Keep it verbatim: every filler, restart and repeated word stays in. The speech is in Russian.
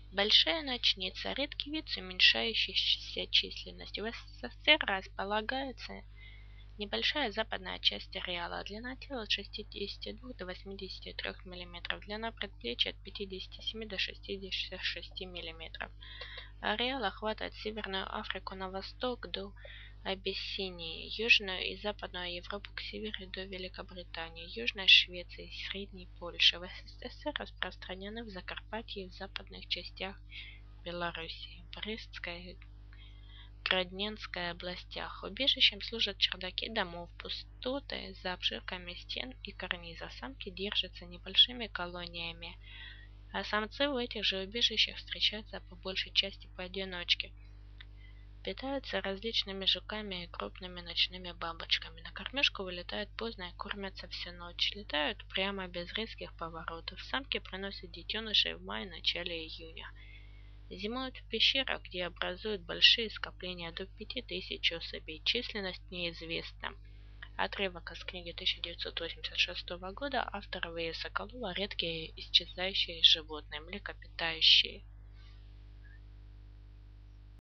Большая ночница — редкий вид с уменьшающейся численностью. В СССР располагается небольшая западная часть ареала. Длина тела от шестидесяти двух до восьмидесяти трёх миллиметров. Длина предплечья от пятидесяти семи до шестидесяти шести миллиметров. Ареал охватывает Северную Африку на восток до Абиссинии, Южную и Западную Европу к северу до Великобритании, Южной Швеции и Средней Польши. В СССР распространены в Закарпатье и в западных частях Белоруссии, Брестской, Гродненской областях. Убежищем служат чердаки домов, пустоты за обшивками стен и карниза. Самки держатся небольшими колониями, а самцы в этих же убежищах встречаются по большей части поодиночке. Питаются различными жуками и крупными ночными бабочками. На кормежку вылетают поздно и кормятся всю ночь. Летают прямо без резких поворотов. Самки приносят детенышей в мае-начале июня. Зимуют в пещерах, где образуют большие скопления до пяти тысяч особей. Численность неизвестна. Отрывок из книги тысяча девятьсот восемьдесят шестого года автора В. Е. Соколова «Редкие исчезающие животные, млекопитающие».